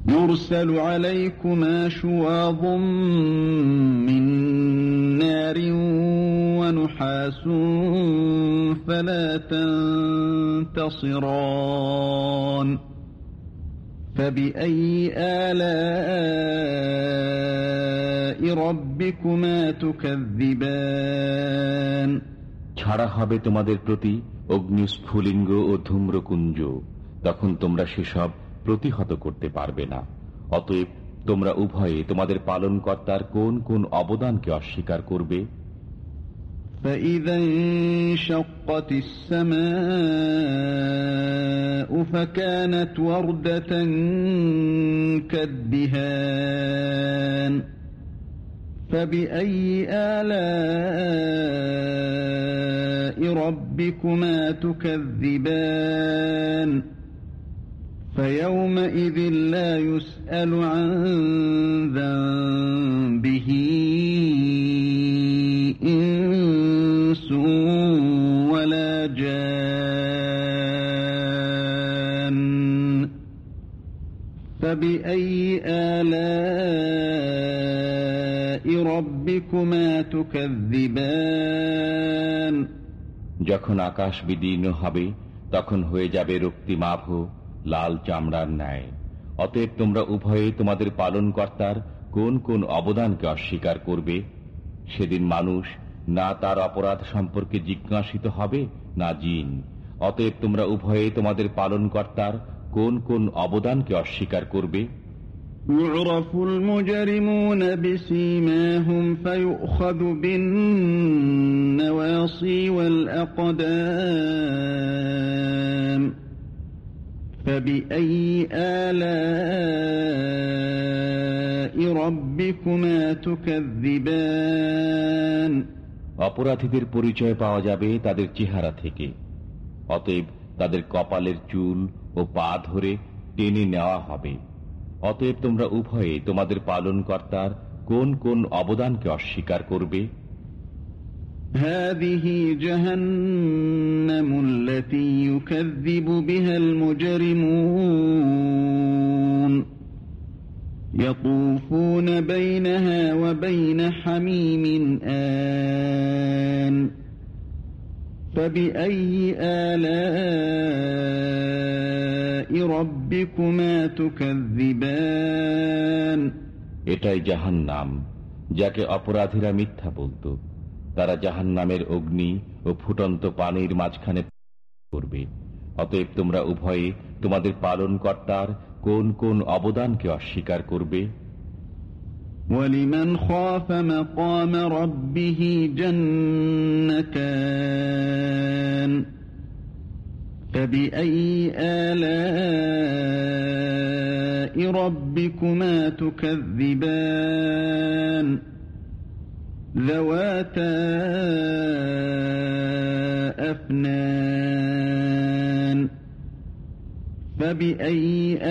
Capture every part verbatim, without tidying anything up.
يرسل عليكما شواظ من نار ونحاس فلا تنتصران فبأي آلاء ربكما تكذبان ছাড়া হবে তোমাদের প্রতি অগ্নিস্ফুলিঙ্গ ও ধূম্রকুঞ্জ, তখন তোমরা সেসব প্রতিহত করতে পারবে না। অতএব তোমরা উভয়ে তোমাদের পালনকর্তার কোন কোন অবদানকে অস্বীকার করবে। فإذا انشقت السماء فكانت وردة كالدهان فبأي آلاء ربكما تكذبان فيومئذ لا يسأل عن ذنبه إنس ولا جان فبأي آلاء ربكما تكذبان যখন আকাশ বিদীর্ণ হবে তখন হয়ে যাবে রক্তিমাভ লাল চামড়ার ন্যায়। অতএব তোমরা উভয়ে তোমাদের পালনকর্তার কোন কোন অবদানকে অস্বীকার করবে। সেদিন মানুষ না তার অপরাধ সম্পর্কে জিজ্ঞাসিত হবে, না জিন। অতএব তোমরা উভয়ে তোমাদের পালনকর্তার কোন কোন অবদানকে অস্বীকার করবে। يعرف المجرمون بسيماهم فيؤخذ بالنواصي والأقدام فبأي آلاء ربكما تكذبان অপরাধীদের পরিচয় পাওয়া যাবে তাদের চেহারা থেকে। অতএব তাদের কপালের চুল ও পা ধরে টেনে নেওয়া হবে। অতএব তোমরা উভয়ে তোমাদের পালনকর্তার কোন কোন অবদানকে অস্বীকার করবে। هذه جهنم التي يكذب بها المجرمون يطوفون بينها وبين حميم آن فبأي آلاء ربكما تكذبان এটাই জাহান্নাম, যাকে অপরাধীরা মিথ্যা বলতো। তারা জাহান্নামের অগ্নি ও ফুটন্ত পানির মাঝখানে করবে। অতএব তোমরা উভয়ে তোমাদের পালনকর্তার কোন কোন অবদানকে অস্বীকার করবে। ওয়ালিমান খাফা মাকাম রাব্বিহি জান্নাতান ফাবিআই আলাই রাব্বিকুমা তুকাযযিবান যাওয়াতা আফনান ফাবিআই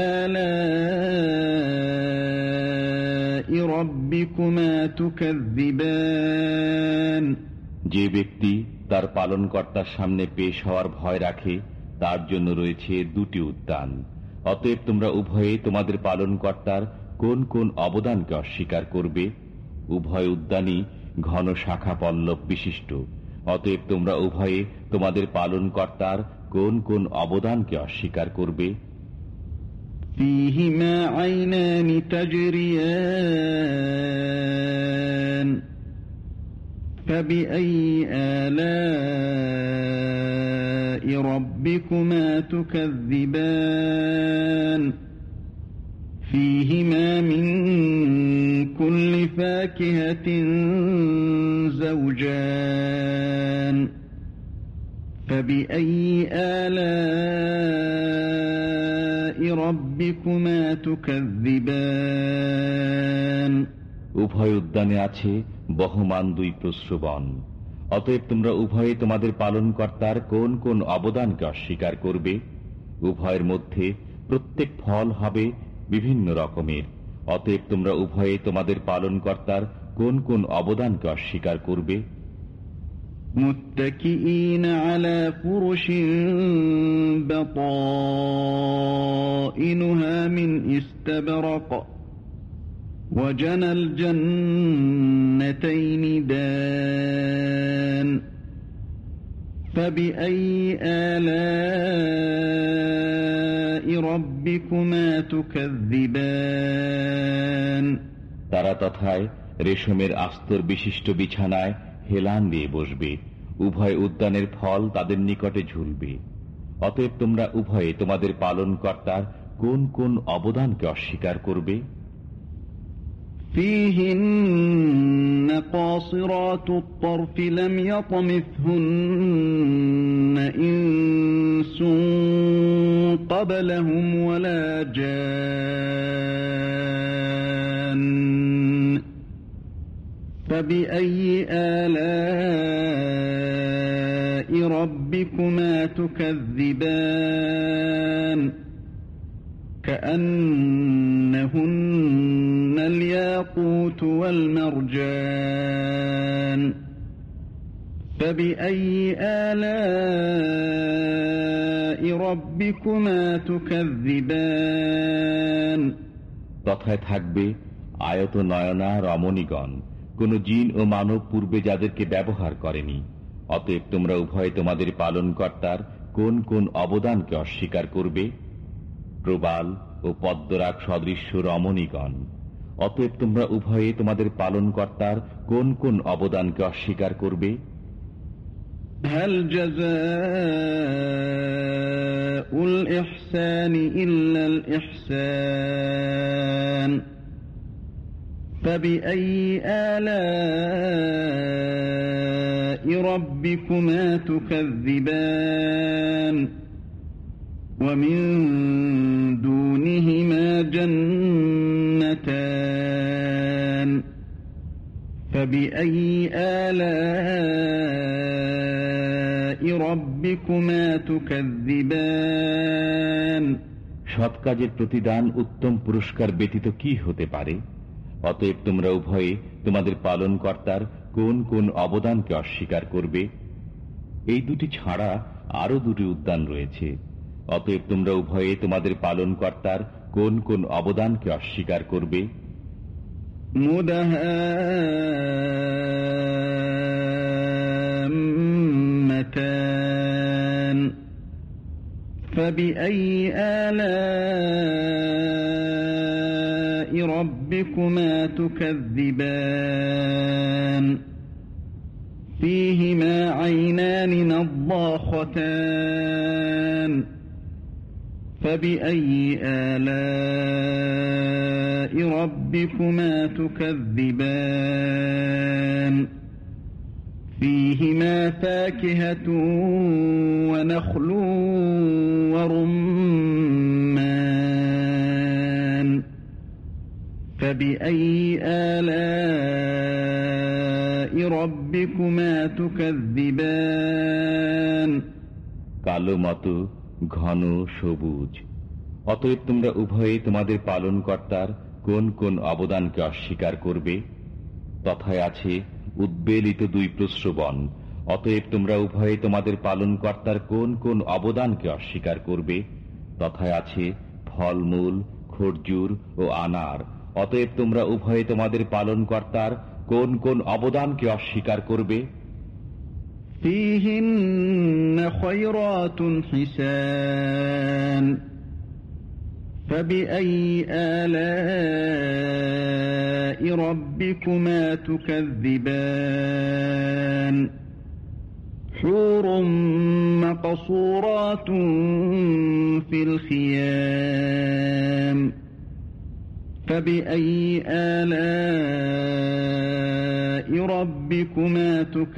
আলাই রাব্বিকুমা তুকাযযিবান যে ব্যক্তি তার পালনকর্তার সামনে পেশ হওয়ার ভয় রাখে তার জন্য রয়েছে দুটি উদ্যান। অতএব তোমরা উভয়ে তোমাদের পালনকর্তার কোন কোন অবদানকে অস্বীকার করবে। উভয় উদ্যানই ঘন শাখা পল্লব বিশিষ্ট। অতএব তোমরা উভয়ে তোমাদের পালনকর্তার কোন কোন অবদানকে অস্বীকার করবে। ফীহিমা আইনানি তাজরিয়ান ফাবিআই আলাই রাব্বিকুমা তুকাযযিবান ফীহিমা মিন কুল্লি ফাকিহাতিন যাওজান ফাবিআই আলাই রাব্বিকুমা তুকাযযিবান উভয় উদ্যানে আছে বহমান দুই প্রশ্রবণ। অতএব তোমরা উভয়ে তোমাদের পালনকর্তার কোন কোন অবদানকে অস্বীকার করবে। উভয়ের মধ্যে প্রত্যেক ফল হবে বিভিন্ন রকমের। অতএব তোমরা উভয়ে তোমাদের পালনকর্তার কোন কোন অবদানকে অস্বীকার করবে। متكئين على فرش بطائنها من استبرق وجنى الجنتين دان فبأي آلاء ربكما تكذبان তারা তথায় রেশমের আস্তর বিশিষ্ট বিছানায় হেলান দিয়ে বসবে, উভয় উদ্যানের ফল তাদের নিকটে ঝুলবে। অতএব তোমরা উভয়ে তোমাদের পালনকর্তার কোন কোন অবদানকে অস্বীকার করবে? فيهن قاصرات الطرف لم يطمثهن إنس قبلهم ولا جان فبأي آلاء ربكما تكذبان كأنهن الياقوت والمرجان فبأي آلاء ربكما تكذبان তথায় থাকবে আয়ত নয়না রমণীগণ, কোন জিন ও মানব পূর্বে যাদেরকে ব্যবহার করেনি। অতএব তোমরা উভয় তোমাদের পালনকর্তার কোন কোন অবদানকে অস্বীকার করবে? প্রবাল ও পদ্মরাগ সদৃশ্য রমণীগণ, অতএব তোমরা উভয়ে তোমাদের পালনকর্তার কোন কোন অবদানকে অস্বীকার করবে? হাল জাযাউল ইহসানি ইল্লাল ইহসান ফাবিআইয়ি আলাই রাব্বিকুমা তুকাযযিবান ওয়া মিন দুনিহিমা জান্নাতান ফাবিআইয়ি আলাই রাব্বিকুমা তুকাযযিবান সৎ কাজের প্রতিদান উত্তম পুরস্কার ব্যতীত কি হতে পারে? অতএব তোমরা উভয়ে তোমাদের পালনকর্তার কোন কোন অবদানকে অস্বীকার করবে? এই দুটি ছাড়া আরো দুটি উদ্যান রয়েছে। অতএব তোমরা উভয়ে তোমাদের পালনকর্তার কোন কোন অবদানকে অস্বীকার করবে? মুদাহাম্মাতান ফাবিআইয়ি আলাই রাব্বিকুমা তুকাযযিবান ফীহিমা আইনানি নাদ্দাখাতান فبأي آلاء ربكما تكذبان فيهما فاكهة ونخل ورمان فبأي آلاء ربكما تكذبان কালো মতো ঘন সবুজ। অতএব তোমরা উভয়ে তোমাদের পালনকর্তার কোন কোন অবদানকে অস্বীকার করবে? তথায় আছে উদ্বেলিত দুই প্রস্রবণ। অতএব তোমরা উভয়ে তোমাদের পালনকর্তার কোন কোন অবদানকে অস্বীকার করবে? তথায় আছে ফলমূল, খরজুর ও আনার। অতএব তোমরা উভয়ে তোমাদের পালনকর্তার কোন কোন অবদানকে অস্বীকার করবে? فيهن خيرات حسان فبأي آلاء ربكما تكذبان حور مقصورات في الخيام فبأي آلاء ربكما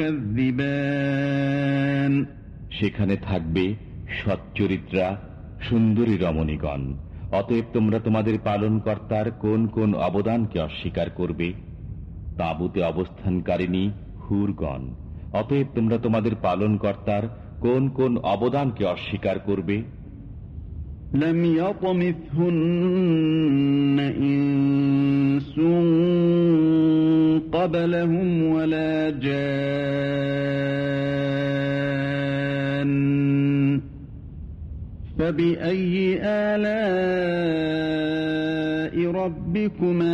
تكذبان সেখানে থাকবে সচ্চরিত্রা সুন্দরী রমণীগণ। অতএব তোমরা তোমাদের পালনকর্তার কোন কোন অবদানকে অস্বীকার করবে? তাঁবুতে অবস্থানকারিণী হুরগণ। অতএব তোমরা তোমাদের পালনকর্তার কোন কোন অবদানকে অস্বীকার করবে? لم يطمثهن إنس قبلهم ولا جان فبأي آلاء ربكما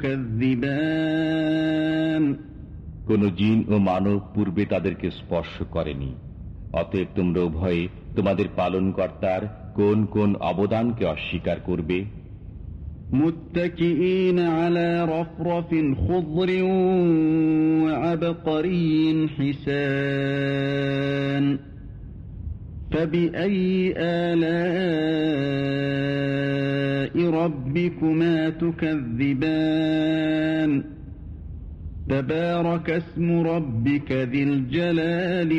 تكذبان কোন জিন ও মানব পূর্বে তাদেরকে স্পর্শ করেনি, অতএব তোমরা উভয়ে তোমাদের পালনকর্তার কোন কোন অবদানকে অস্বীকার করবে? মুত্তাকিইন আলা রাফরাফিন খুদরিন ওয়া আবকারিন হিসান فبأي آلاء ربكما تكذبان تبارك اسم ربك ذي الجلال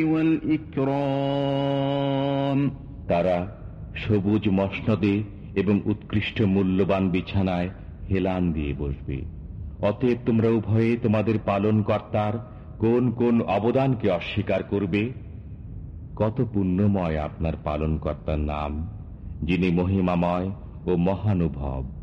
والإكرام তারা সবুজ মসনদে এবং উৎকৃষ্ট মূল্যবান বিছানায় হেলান দিয়ে বসবে। অতএব তোমরা উভয়ে তোমাদের পালনকর্তার কোন কোন অবদানকে অস্বীকার করবে? কত পুণ্যময় আপনার পালনকর্তার নাম, যিনি মহিমাময় ও মহানুভব।